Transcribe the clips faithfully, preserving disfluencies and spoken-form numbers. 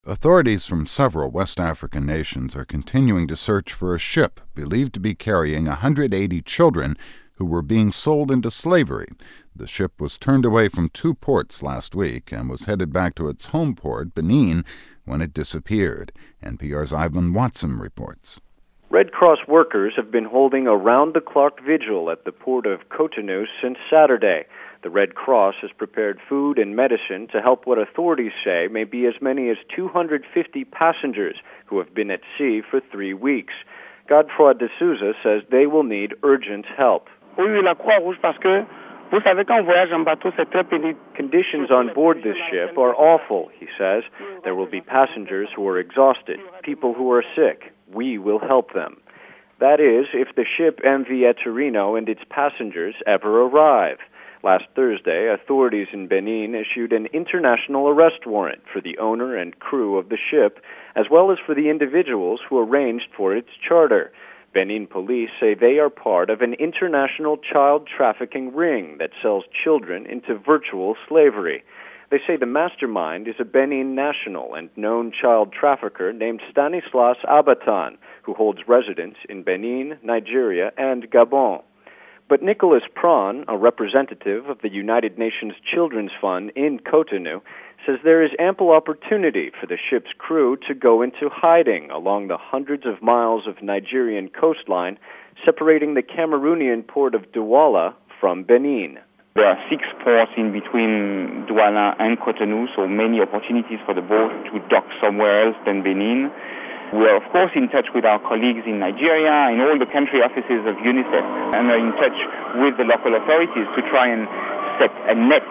Authorities from several West African nations are continuing to search for a ship believed to be carrying one hundred eighty children who were being sold into slavery. The ship was turned away from two ports last week and was headed back to its home port, Benin, when it disappeared. N P R's Ivan Watson reports. Red Cross workers have been holding a round-the-clock vigil at the port of Cotonou since Saturday. The Red Cross has prepared food and medicine to help what authorities say may be as many as two hundred fifty passengers who have been at sea for three weeks. Godefroy de Souza says they will need urgent help. Conditions on board this ship are awful, he says. There will be passengers who are exhausted, people who are sick. We will help them. That is, if the ship M V Eterino and its passengers ever arrive. Last Thursday, authorities in Benin issued an international arrest warrant for the owner and crew of the ship, as well as for the individuals who arranged for its charter. Benin police say they are part of an international child trafficking ring that sells children into virtual slavery. They say the mastermind is a Benin national and known child trafficker named Stanislas Abatan, who holds residence in Benin, Nigeria, and Gabon. But Nicholas Prawn, a representative of the United Nations Children's Fund in Cotonou, says there is ample opportunity for the ship's crew to go into hiding along the hundreds of miles of Nigerian coastline separating the Cameroonian port of Douala from Benin. There are six ports in between Douala and Cotonou, so many opportunities for the boat to dock somewhere else than Benin. We are, of course, in touch with our colleagues in Nigeria and all the country offices of UNICEF, and are in touch with the local authorities to try and set a net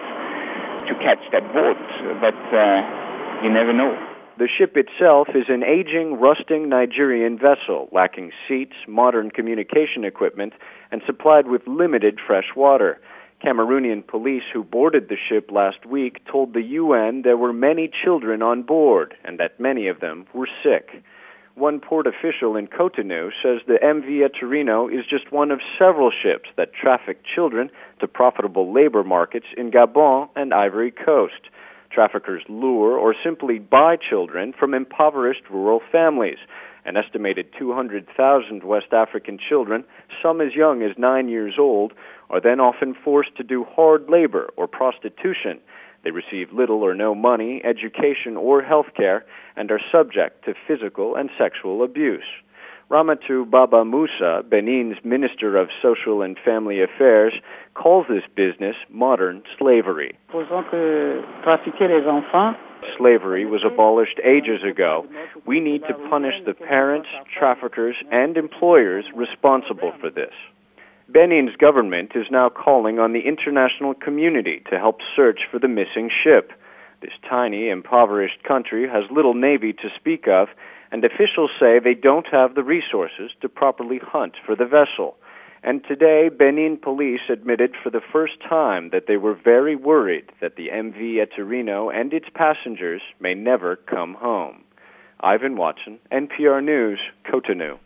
to catch that boat, but uh, you never know. The ship itself is an aging, rusting Nigerian vessel, lacking seats, modern communication equipment, and supplied with limited fresh water. Cameroonian police who boarded the ship last week told the U N there were many children on board and that many of them were sick. One port official in Cotonou says the M V Eterino is just one of several ships that traffic children to profitable labor markets in Gabon and Ivory Coast. Traffickers lure or simply buy children from impoverished rural families. An estimated two hundred thousand West African children, some as young as nine years old, are then often forced to do hard labor or prostitution. They receive little or no money, education, or health care, and are subject to physical and sexual abuse. Ramatu Baba Musa, Benin's Minister of Social and Family Affairs, calls this business modern slavery. Slavery was abolished ages ago. We need to punish the parents, traffickers, and employers responsible for this. Benin's government is now calling on the international community to help search for the missing ship. This tiny, impoverished country has little navy to speak of, and officials say they don't have the resources to properly hunt for the vessel. And today, Benin police admitted for the first time that they were very worried that the M V Eterino and its passengers may never come home. Ivan Watson, N P R News, Cotonou.